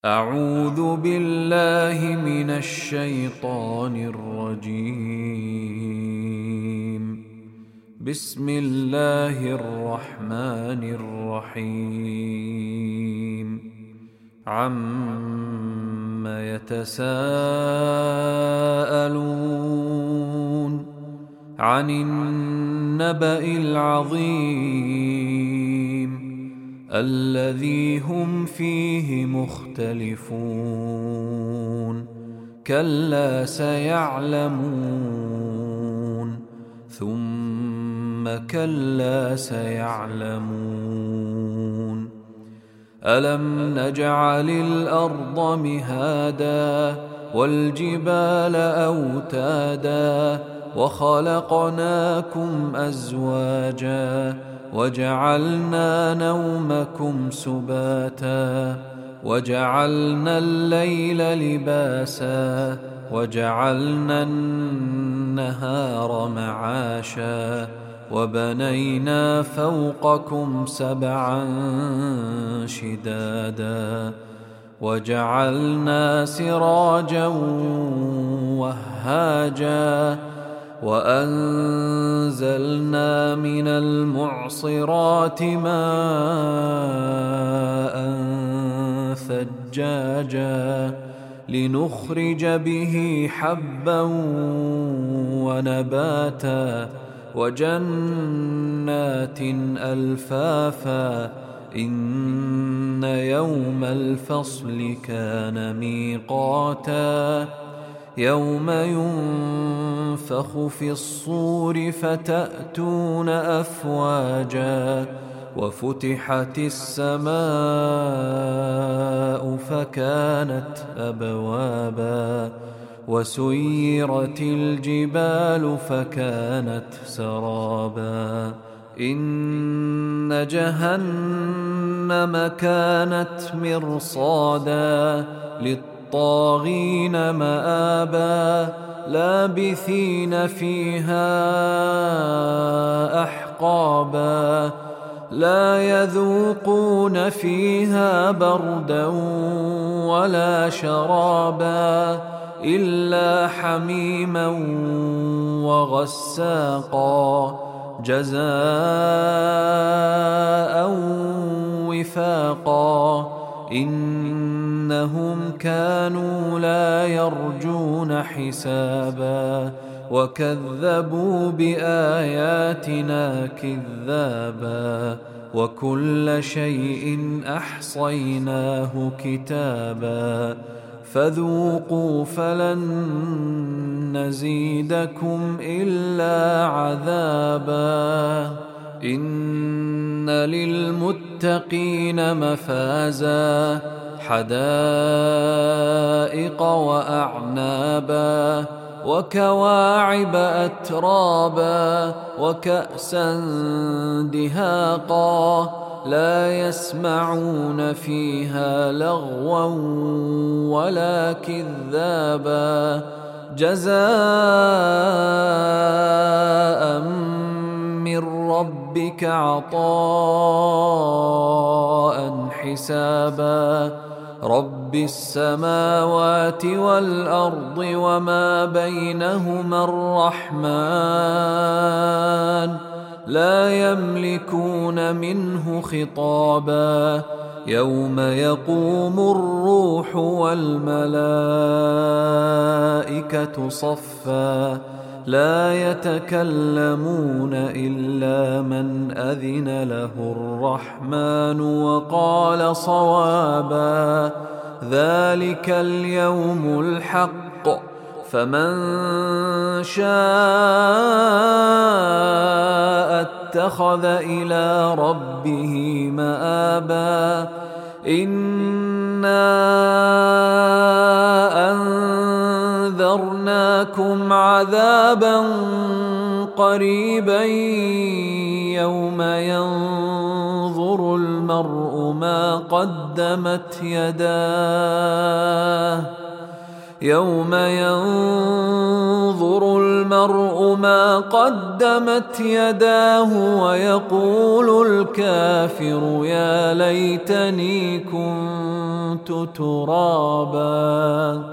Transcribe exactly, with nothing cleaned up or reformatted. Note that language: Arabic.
أعوذ بالله من الشيطان الرجيم. بسم الله الرحمن الرحيم. عم يتساءلون عن النبأ العظيم الذي هم فيه مختلفون. كلا سيعلمون ثم كلا سيعلمون. ألم نجعل الأرض مهادا والجبال أوتادا وخلقناكم أزواجا وجعلنا نومكم سباتا وجعلنا الليل لباسا وجعلنا النهار معاشا وبنينا فوقكم سبعا شدادا وجعلنا سراجا وهاجا وأنزلنا من المعصرات ماء ثجاجا لنخرج به حبا ونباتا وجنات ألفافا. إن يوم الفصل كان ميقاتا يوم ينفخ في الصور فتأتون أفواجا وفتحت السماء فكانت أبوابا وسيرت الجبال فكانت سرابا. إن جهنم كانت مرصادا للطاغين مآبا لابثين فيها أحقابا لا يذوقون فيها بردا ولا شرابا إلا حميما وغساقا جزاء وفاقا. إنهم كانوا لا يرجون حسابا وكذبوا بآياتنا كذابا وكل شيء أحصيناه كتابا فذوقوا فلن نزيدكم إلا عذابا. إن للمتقين مفازا حدائق وأعنابا وكواعب أترابا وكأسا دهاقا لا يسمعون فيها لغوا ولا كذابا جزاء من ربك عطاء حسابا. رب السماوات والأرض وما بينهما الرحمن لا يملكون منه خطابا. يوم يقوم الروح والملائكة صفا لا يتكلمون إلا من أذن له الرحمن وقال صوابا. ذلك اليوم الحق فمن شاء اتخذ إلى ربه مآبا. إنا أنذرناكم عذابا قريبا يوم ينظر المرء ما قدمت يداه يوم ينظر المرء ما قدمت يداه ويقول الكافر يا ليتني كنت كنت ترابا